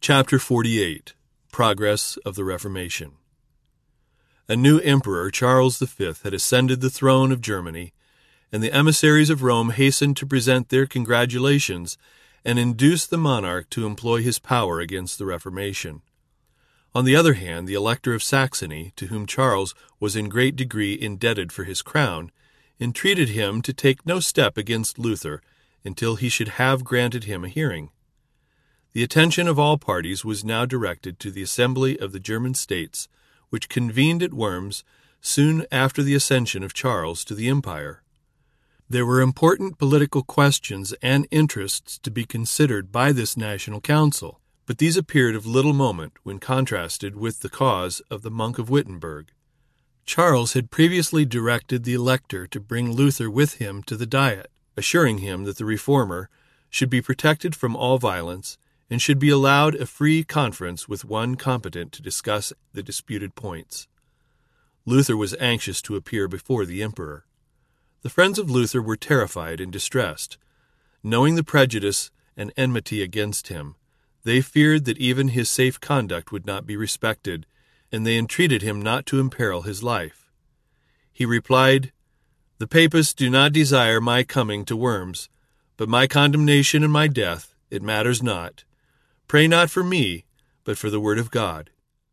Chapter 48. Progress of the Reformation. A new emperor, Charles V, had ascended the throne of Germany, and the emissaries of Rome hastened to present their congratulations and induce the monarch to employ his power against the Reformation. On the other hand, the Elector of Saxony, to whom Charles was in great degree indebted for his crown, entreated him to take no step against Luther until he should have granted him a hearing. The attention of all parties was now directed to the Assembly of the German States, which convened at Worms soon after the accession of Charles to the empire. There were important political questions and interests to be considered by this national council, but these appeared of little moment when contrasted with the cause of the monk of Wittenberg. Charles had previously directed the elector to bring Luther with him to the Diet, assuring him that the reformer should be protected from all violence and should be allowed a free conference with one competent to discuss the disputed points. Luther was anxious to appear before the emperor. The friends of Luther were terrified and distressed. Knowing the prejudice and enmity against him, they feared that even his safe conduct would not be respected, and they entreated him not to imperil his life. He replied, "The papists do not desire my coming to Worms, but my condemnation and my death, it matters not. Pray not for me, but for the word of God."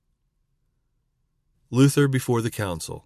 Luther before the council.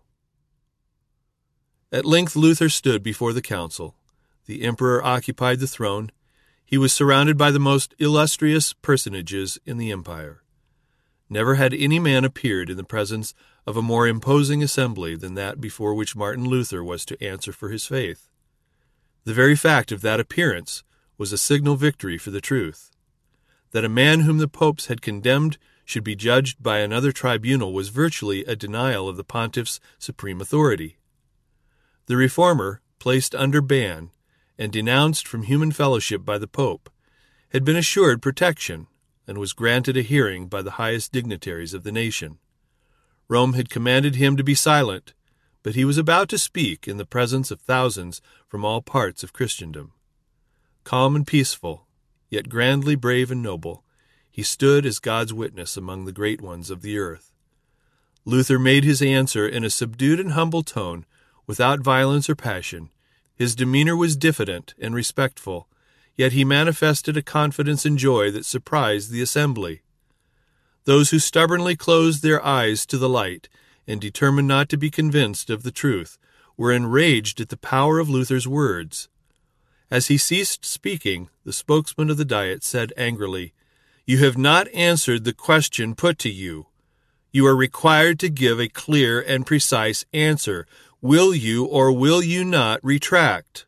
At length Luther stood before the council. The emperor occupied the throne. He was surrounded by the most illustrious personages in the empire. Never had any man appeared in the presence of a more imposing assembly than that before which Martin Luther was to answer for his faith. The very fact of that appearance was a signal victory for the truth. That a man whom the popes had condemned should be judged by another tribunal was virtually a denial of the pontiff's supreme authority. The reformer, placed under ban and denounced from human fellowship by the pope, had been assured protection and was granted a hearing by the highest dignitaries of the nation. Rome had commanded him to be silent, but he was about to speak in the presence of thousands from all parts of Christendom. Calm and peaceful, yet grandly brave and noble, he stood as God's witness among the great ones of the earth. Luther made his answer in a subdued and humble tone, without violence or passion. His demeanor was diffident and respectful, yet he manifested a confidence and joy that surprised the assembly. Those who stubbornly closed their eyes to the light and determined not to be convinced of the truth were enraged at the power of Luther's words. As he ceased speaking, the spokesman of the Diet said angrily, "You have not answered the question put to you. You are required to give a clear and precise answer. Will you or will you not retract?"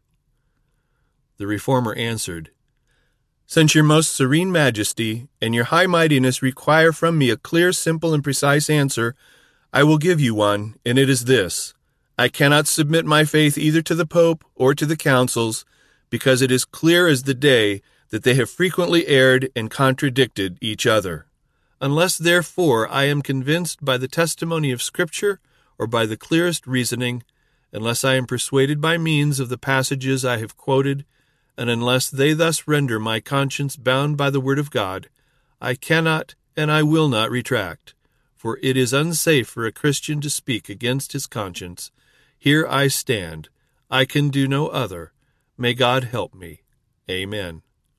The reformer answered, "Since your most serene majesty and your high mightiness require from me a clear, simple, and precise answer, I will give you one, and it is this. I cannot submit my faith either to the Pope or to the councils, because it is clear as the day that they have frequently erred and contradicted each other. Unless, therefore, I am convinced by the testimony of Scripture or by the clearest reasoning, unless I am persuaded by means of the passages I have quoted, and unless they thus render my conscience bound by the word of God, I cannot and I will not retract, for it is unsafe for a Christian to speak against his conscience. Here I stand. I can do no other. May God help me. Amen."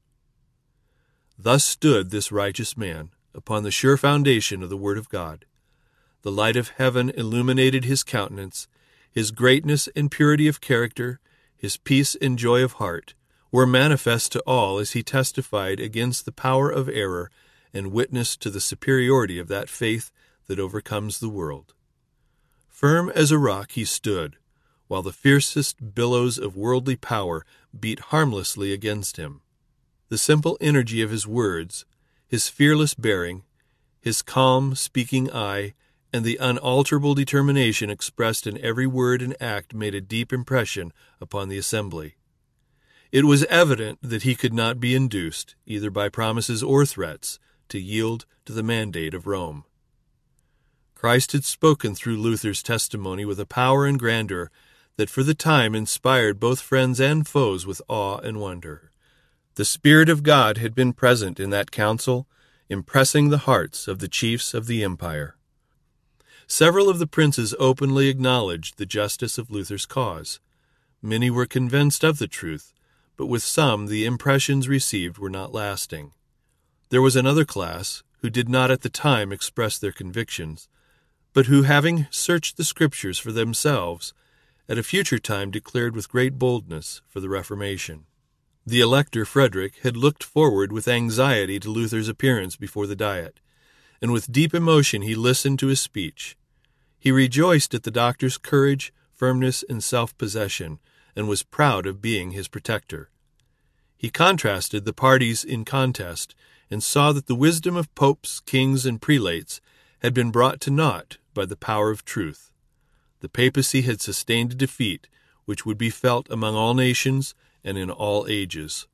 Thus stood this righteous man upon the sure foundation of the Word of God. The light of heaven illuminated his countenance. His greatness and purity of character, his peace and joy of heart, were manifest to all as he testified against the power of error and witnessed to the superiority of that faith that overcomes the world. Firm as a rock he stood, while the fiercest billows of worldly power beat harmlessly against him. The simple energy of his words, his fearless bearing, his calm, speaking eye, and the unalterable determination expressed in every word and act made a deep impression upon the assembly. It was evident that he could not be induced, either by promises or threats, to yield to the mandate of Rome. Christ had spoken through Luther's testimony with a power and grandeur that for the time inspired both friends and foes with awe and wonder. The Spirit of God had been present in that council, impressing the hearts of the chiefs of the empire. Several of the princes openly acknowledged the justice of Luther's cause. Many were convinced of the truth, but with some the impressions received were not lasting. There was another class who did not at the time express their convictions, but who, having searched the Scriptures for themselves, at a future time declared with great boldness for the Reformation. The Elector Frederick had looked forward with anxiety to Luther's appearance before the Diet, and with deep emotion he listened to his speech. He rejoiced at the doctor's courage, firmness, and self-possession, and was proud of being his protector. He contrasted the parties in contest, and saw that the wisdom of popes, kings, and prelates had been brought to naught by the power of truth. The papacy had sustained a defeat which would be felt among all nations and in all ages.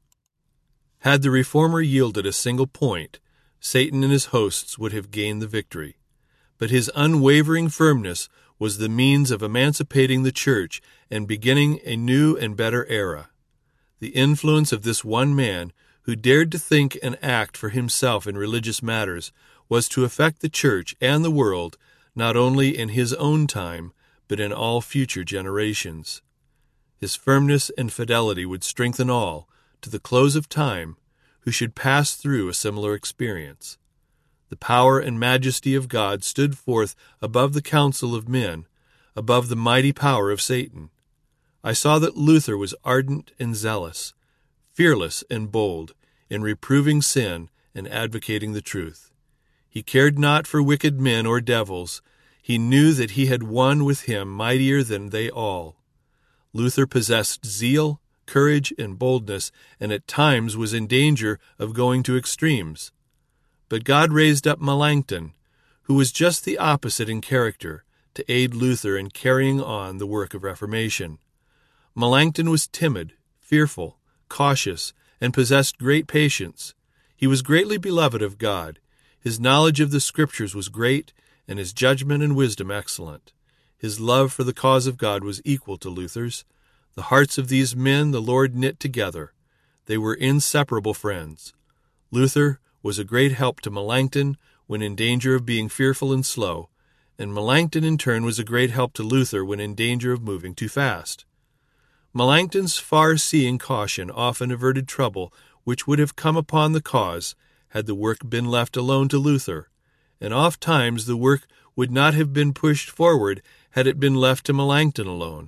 Had the reformer yielded a single point, Satan and his hosts would have gained the victory. But his unwavering firmness was the means of emancipating the Church and beginning a new and better era. The influence of this one man, who dared to think and act for himself in religious matters, was to affect the Church and the world not only in his own time, but in all future generations. His firmness and fidelity would strengthen all, to the close of time, who should pass through a similar experience. The power and majesty of God stood forth above the counsel of men, above the mighty power of Satan. I saw that Luther was ardent and zealous, fearless and bold, in reproving sin and advocating the truth. He cared not for wicked men or devils. He knew that he had one with him mightier than they all. Luther possessed zeal, courage, and boldness, and at times was in danger of going to extremes. But God raised up Melanchthon, who was just the opposite in character, to aid Luther in carrying on the work of Reformation. Melanchthon was timid, fearful, cautious, and possessed great patience. He was greatly beloved of God. His knowledge of the Scriptures was great, and his judgment and wisdom excellent. His love for the cause of God was equal to Luther's. The hearts of these men the Lord knit together. They were inseparable friends. Luther was a great help to Melanchthon when in danger of being fearful and slow, and Melanchthon in turn was a great help to Luther when in danger of moving too fast. Melanchthon's far-seeing caution often averted trouble which would have come upon the cause had the work been left alone to Luther, and oft-times the work would not have been pushed forward had it been left to Melanchthon alone.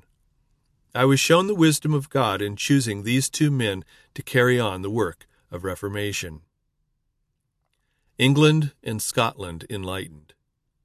I was shown the wisdom of God in choosing these two men to carry on the work of Reformation. England and Scotland enlightened.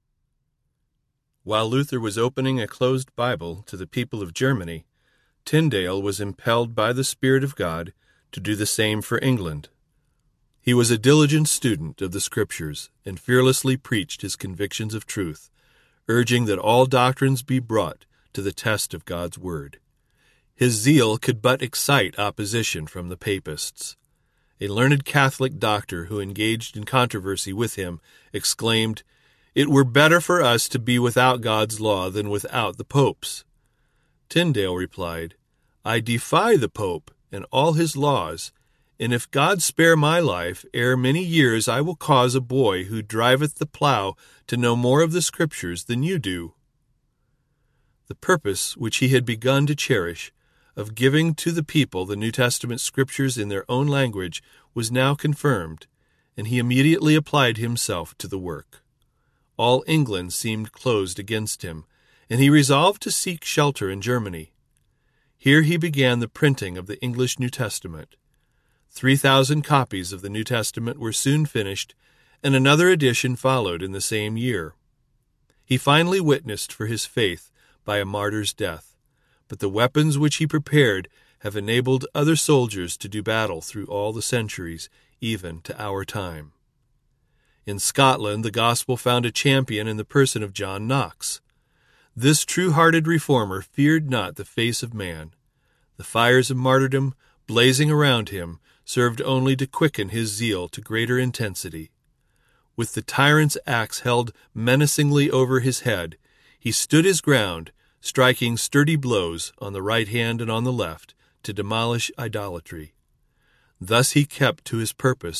While Luther was opening a closed Bible to the people of Germany, Tyndale was impelled by the Spirit of God to do the same for England. He was a diligent student of the Scriptures and fearlessly preached his convictions of truth, urging that all doctrines be brought to the test of God's Word. His zeal could but excite opposition from the Papists. A learned Catholic doctor who engaged in controversy with him exclaimed, "It were better for us to be without God's law than without the Pope's." Tyndale replied, "I defy the Pope and all his laws, and if God spare my life, ere many years I will cause a boy who driveth the plough to know more of the Scriptures than you do." The purpose which he had begun to cherish, of giving to the people the New Testament Scriptures in their own language, was now confirmed, and he immediately applied himself to the work. All England seemed closed against him, and he resolved to seek shelter in Germany. Here he began the printing of the English New Testament. 3,000 copies of the New Testament were soon finished, and another edition followed in the same year. He finally witnessed for his faith by a martyr's death, but the weapons which he prepared have enabled other soldiers to do battle through all the centuries, even to our time. In Scotland, the gospel found a champion in the person of John Knox. This true-hearted reformer feared not the face of man. The fires of martyrdom, blazing around him, served only to quicken his zeal to greater intensity. With the tyrant's axe held menacingly over his head, he stood his ground, striking sturdy blows on the right hand and on the left to demolish idolatry. Thus he kept to his purpose,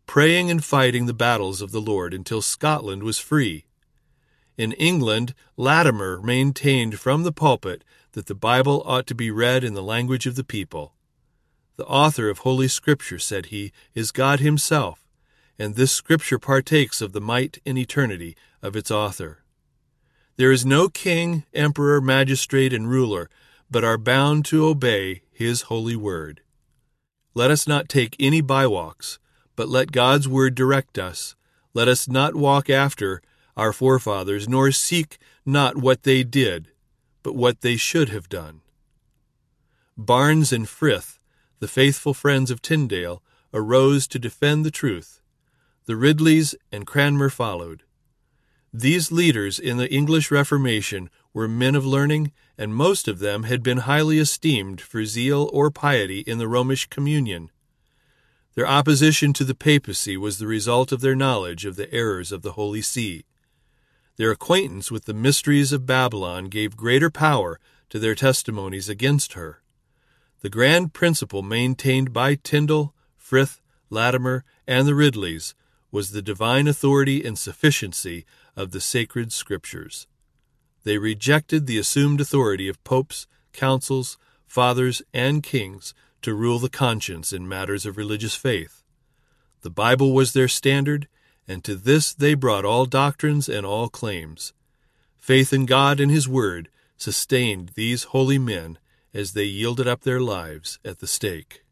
praying and fighting the battles of the Lord until Scotland was free. In England, Latimer maintained from the pulpit that the Bible ought to be read in the language of the people. The author of Holy Scripture, said he, is God himself, and this Scripture partakes of the might and eternity of its author. There is no king, emperor, magistrate, and ruler, but are bound to obey his holy word. Let us not take any bywalks, but let God's word direct us. Let us not walk after our forefathers, nor seek not what they did, but what they should have done. Barnes and Frith, the faithful friends of Tyndale, arose to defend the truth. The Ridleys and Cranmer followed. These leaders in the English Reformation were men of learning, and most of them had been highly esteemed for zeal or piety in the Romish communion. Their opposition to the papacy was the result of their knowledge of the errors of the Holy See. Their acquaintance with the mysteries of Babylon gave greater power to their testimonies against her. The grand principle maintained by Tyndale, Frith, Latimer, and the Ridleys was the divine authority and sufficiency of the sacred Scriptures. They rejected the assumed authority of popes, councils, fathers, and kings to rule the conscience in matters of religious faith. The Bible was their standard, and to this they brought all doctrines and all claims. Faith in God and His Word sustained these holy men as they yielded up their lives at the stake.